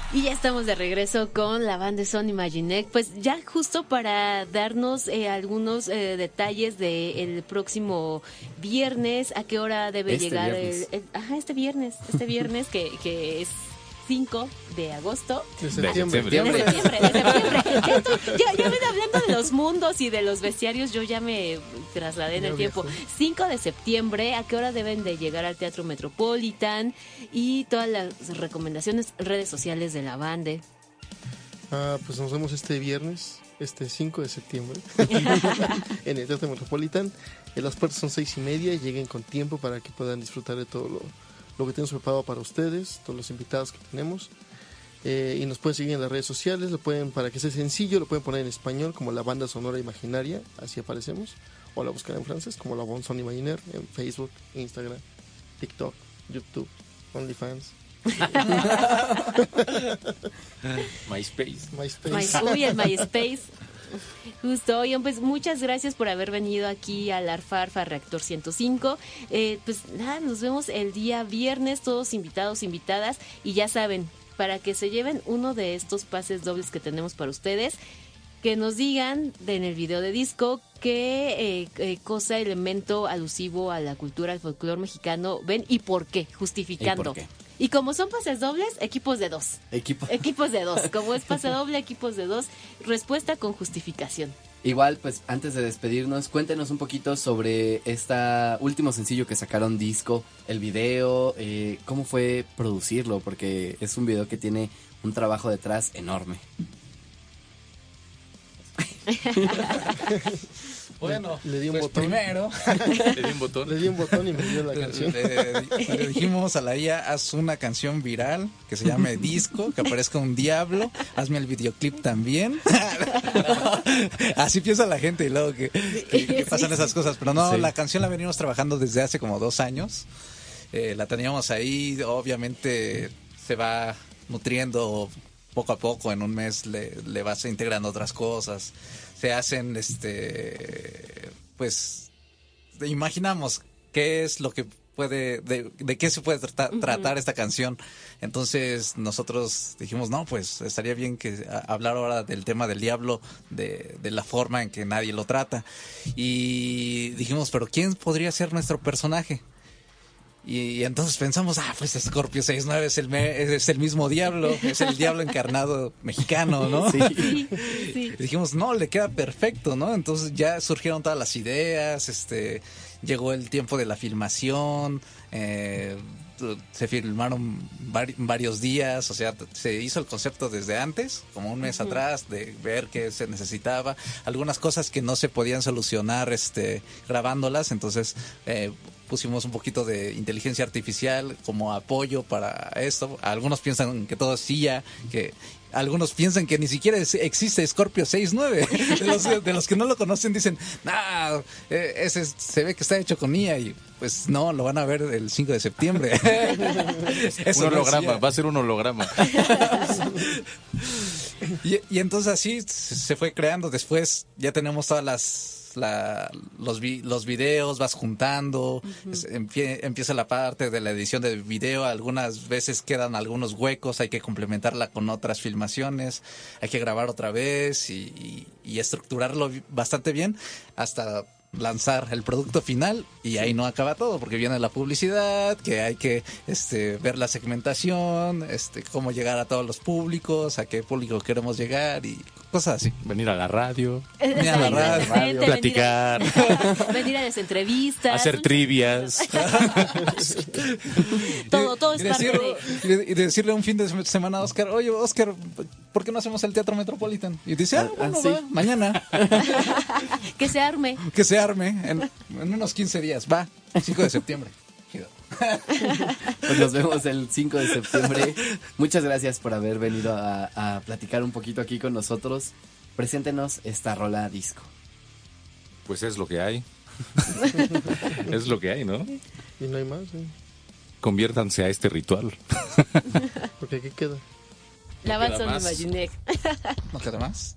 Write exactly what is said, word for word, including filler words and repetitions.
Y ya estamos de regreso con la banda Son Imaginec, pues ya justo para darnos eh, algunos eh, detalles del próximo viernes, a qué hora debe este llegar viernes. el, el ajá, este viernes, este viernes que, que es cinco de agosto. De septiembre. De septiembre, de septiembre. Ya, estoy- ya, ya ven hablando de los mundos y de los bestiarios, yo ya me trasladé en Ya el tiempo. cinco de septiembre, ¿a qué hora deben de llegar al Teatro Metropolitan? Y todas las recomendaciones, redes sociales de la banda. Ah, pues nos vemos este viernes, este cinco de septiembre, en el Teatro Metropolitan. Eh, Las puertas son seis y media, lleguen con tiempo para que puedan disfrutar de todo lo, lo que tenemos preparado para ustedes, todos los invitados que tenemos. Eh, y nos pueden seguir en las redes sociales, lo pueden, para que sea sencillo, lo pueden poner en español como la banda sonora imaginaria, así aparecemos, o la buscan en francés como la banda sonora imaginaire, en Facebook, Instagram, TikTok, YouTube, OnlyFans, MySpace. MySpace. My- uy, el MySpace. Justo, oigan, pues muchas gracias por haber venido aquí al Arfarfa Reactor ciento cinco. Eh, pues nada, nos vemos el día viernes, todos invitados, invitadas, y ya saben, para que se lleven uno de estos pases dobles que tenemos para ustedes, que nos digan de- en el video de disco qué eh, eh, cosa, elemento alusivo a la cultura, al folclore mexicano ven y por qué, justificando. ¿Y por qué? Y como son pases dobles, equipos de dos. Equipo. Equipos de dos. Como es pase doble, equipos de dos. Respuesta con justificación. Igual, pues antes de despedirnos, cuéntenos un poquito sobre este último sencillo que sacaron, disco, el video, eh, cómo fue producirlo, porque es un video que tiene un trabajo detrás enorme. Bueno, Le di un pues botón. primero Le di un botón. Le di un botón y me dio la canción. le, le dijimos a la I A, haz una canción viral que se llame Disco, que aparezca un diablo, hazme el videoclip también. Así piensa la gente y luego que, que- que pasan esas cosas. Pero no, Sí. la canción la venimos trabajando desde hace como dos años. Eh, la teníamos ahí, obviamente se va nutriendo poco a poco, en un mes le, le vas integrando otras cosas, se hacen, este, pues, imaginamos qué es lo que puede, de, de qué se puede trata- tratar esta canción. Entonces nosotros dijimos, no, pues estaría bien que a- hablar ahora del tema del diablo, de, de la forma en que nadie lo trata. Y dijimos, pero ¿quién podría ser nuestro personaje? Y, y entonces pensamos, ah, pues Scorpio sesenta y nueve es el, me- es el mismo diablo, es el diablo encarnado mexicano, ¿no? Sí. Sí, sí. Y dijimos, no, le queda perfecto, ¿no? Entonces ya surgieron todas las ideas, este, llegó el tiempo de la filmación, eh, se filmaron vari- varios días, o sea, t- se hizo el concepto desde antes, como un mes atrás, de ver qué se necesitaba, algunas cosas que no se podían solucionar, este, grabándolas, entonces eh, pusimos un poquito de inteligencia artificial como apoyo para esto. Algunos piensan que todo es C I A, que algunos piensan que ni siquiera es- existe Scorpio sesenta y nueve. De los, de los que no lo conocen dicen, nah, eh, ese es- se ve que está hecho con I A, y pues no, lo van a ver el cinco de septiembre. Eso Un no es holograma, I A. va a ser un holograma. Y, y entonces así se se fue creando. Después ya tenemos todas las la, los vi- los videos, vas juntando, es- empie- empieza la parte de la edición de video. Algunas veces quedan algunos huecos, hay que complementarla con otras filmaciones, hay que grabar otra vez y, y- y estructurarlo bi- bastante bien hasta lanzar el producto final. Y ahí no acaba todo, porque viene la publicidad, que hay que este ver la segmentación, este cómo llegar a todos los públicos, a qué público queremos llegar y cosas así. Venir a la radio, Mira la radio, Exactamente, platicar, Venir a, venir a las entrevistas. hacer trivias. Todo, todo es y, parte decirle, de... y decirle un fin de semana a Oscar, oye Oscar, ¿por qué no hacemos el Teatro Metropolitan? Y dice, ah, Ah, bueno, sí. va, mañana, Que se arme. que se arme en, en unos quince días, va, cinco de septiembre. Chido. Pues nos vemos el cinco de septiembre. Muchas gracias por haber venido a, a platicar un poquito aquí con nosotros. Preséntenos esta rola disco. Pues es lo que hay. Es lo que hay, ¿no? Y no hay más, ¿eh? Conviértanse a este ritual. Porque aquí queda. La queda Batson más. Imaginec. ¿No queda más?